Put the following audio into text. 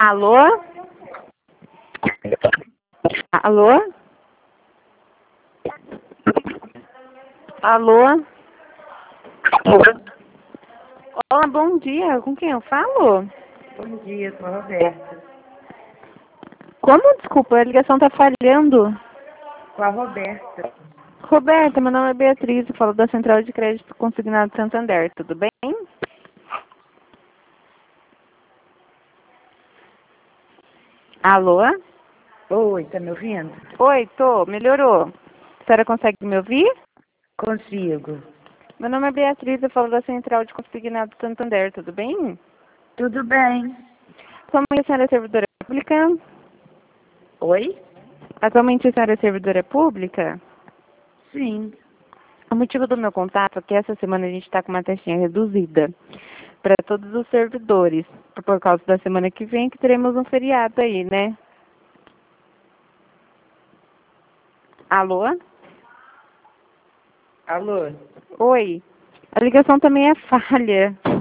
Alô? Alô? Alô? Olá, bom dia. Com quem eu falo? Bom dia, sou a Roberta. Como? Desculpa, a ligação tá falhando. Com a Roberta. Roberta, meu nome é Beatriz, eu falo da Central de Crédito Consignado Santander, tudo bem? Alô? Oi, tá me ouvindo? Oi, tô, melhorou. A senhora consegue me ouvir? Consigo. Meu nome é Beatriz, eu falo da Central de Consignado Santander, tudo bem? Tudo bem. Atualmente a senhora é servidora pública? Oi? Atualmente a senhora é servidora pública? Sim. O motivo do meu contato é que essa semana a gente está com uma taxinha reduzida para todos os servidores, por causa da semana que vem que teremos um feriado aí, né? Alô? Alô? Oi? A ligação também é falha.